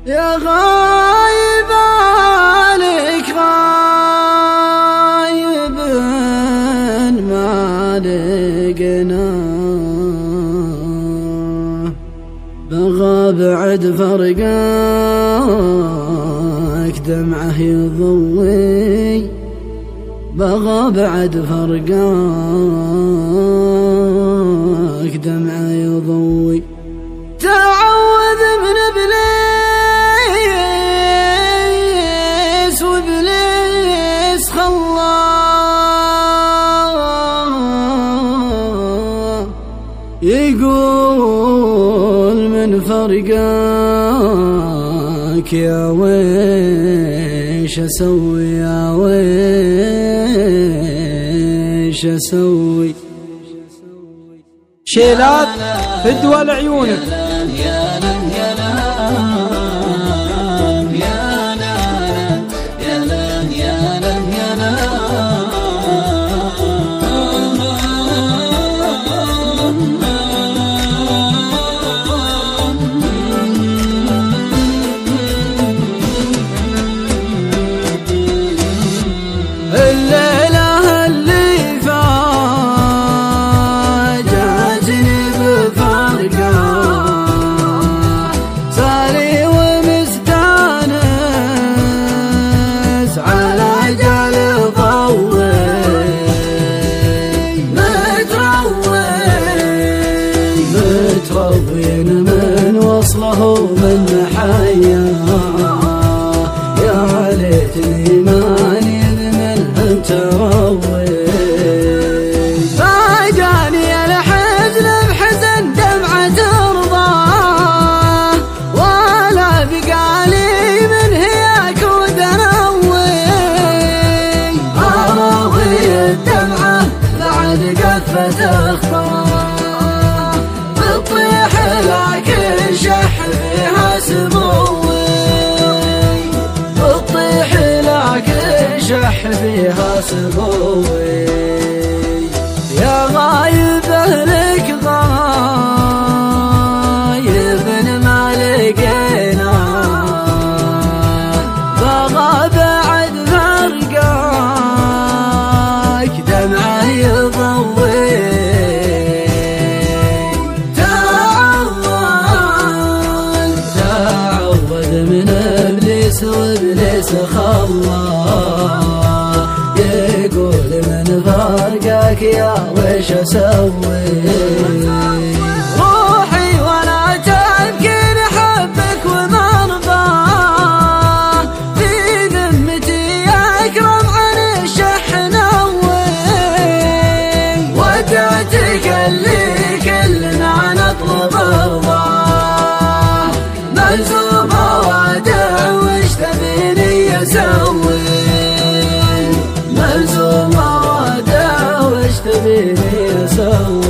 يا غايب عليك غايب ما لقنا، بغى بعد فرقاك دمعه يضوي، بغى بعد فرقاك دمعه يضوي. تعوذ من إبليس وإبليس خلاه، يقول من فرقاك يا ويش أسوي، يا ويش أسوي. شيلات فدوى لعيونك. متروين من وصله من حياه، يا ليتني ماني منهم تروي. فاجاني الحزن بحزن دمعة ترضاه، ولا بقالي من هياك ودنوي. اراوي الدمعة بعد قفة اخطار، لكن شح فيها سموي، تطيح لكن شح فيها سموي. يا غايب اهلك غايب ما لقينا، بغى بعد فرقاك دمعه يضوي. من إبليس وإبليس خلاه، يقول من فرقك يا ويش أسوي. روحي ولا تبكي لحبك ومرضاه، في ذمتي أكرم عن الشح نوي. ودعتك اللي كلنا نطلب رضاه، ملزومة وادع وش تبيني أسوي، ملزومة وادع وش تبيني أسوي.